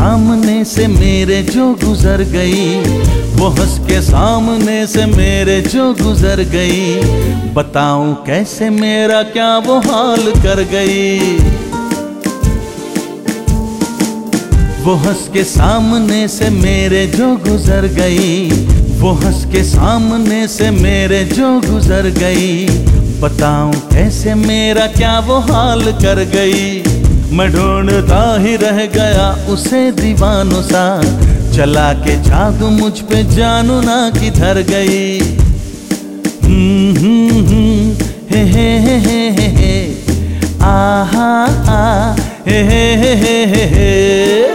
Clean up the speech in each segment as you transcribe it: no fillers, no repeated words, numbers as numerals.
सामने से मेरे जो गुजर गई, वो हंस के सामने से मेरे जो गुजर गई, बताऊं कैसे मेरा क्या वो हाल कर गई। वो हंस के सामने से मेरे जो गुजर गई, वो हंस के सामने से मेरे जो गुजर गई, बताऊं कैसे मेरा क्या वो हाल कर गई। मैं ढूंढता ही रह गया उसे दीवानों सा, चला के जादू मुझ पे जानू ना किधर गई। हे आहा हे।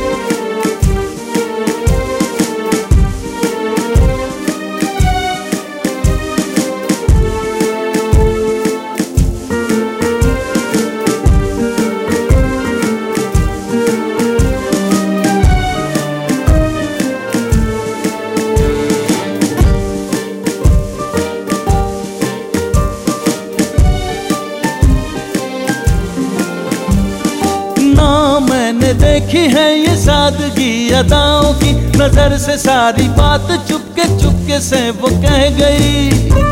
मैंने देखी है ये सादगी अदाओं की, नजर से सारी बात चुपके से वो कह गई।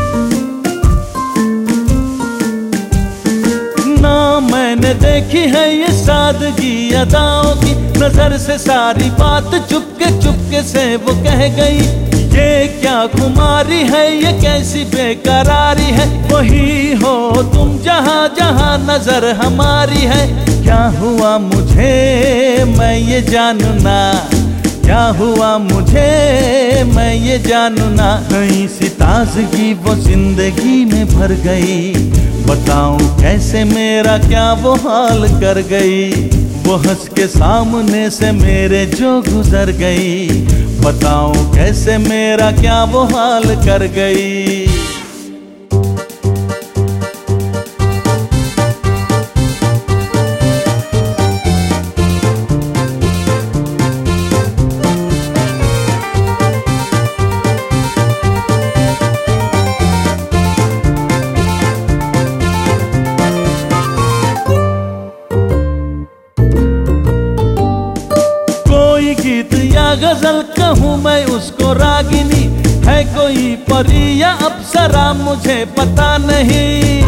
ना मैंने देखी है ये सादगी अदाओं की, नजर से सारी बात चुपके से वो कह गई। ये क्या खुमारी है, ये कैसी बेकरारी है, वही हो तुम जहाँ जहाँ नजर हमारी है। क्या हुआ मुझे मैं ये जानू ना, क्या हुआ मुझे मैं ये जानू ना, नई सी ताजगी वो जिंदगी में भर गई, बताऊं कैसे मेरा क्या वो हाल कर गई। वो हंस के सामने से मेरे जो गुजर गई, बताऊं कैसे मेरा क्या वो हाल कर गई। गीत या गजल कहूँ मैं उसको रागिनी, है कोई परी या अप्सरा मुझे पता नहीं।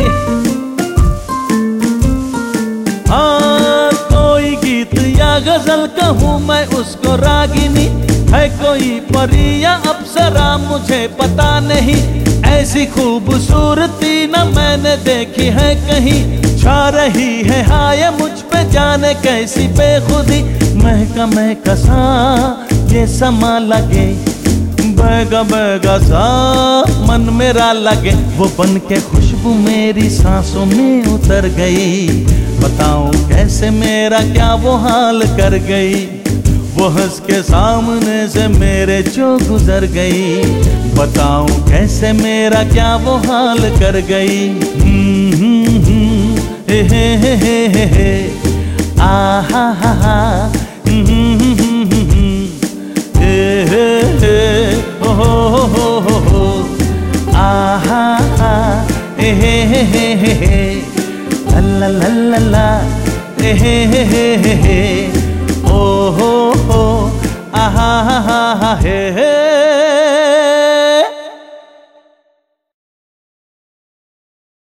हाँ कोई गीत या गजल कहूँ मैं उसको रागिनी, है कोई परी या अप्सरा मुझे पता नहीं। ऐसी खूबसूरती न मैंने देखी है कहीं, छा रही है हाय मुझ पे जाने कैसी बेखुदी। महका सा ये समा लगे, बहगा सा मन मेरा लगे, वो बन के खुशबू मेरी सांसों में उतर गई, बताऊं कैसे मेरा क्या वो हाल कर गई। वो हंस के सामने से मेरे जो गुजर गई, बताऊं कैसे मेरा क्या वो हाल कर गई। हे आहा हा हा हो आहा हे ला ला ला ला हे ओ हो आहा हा हे।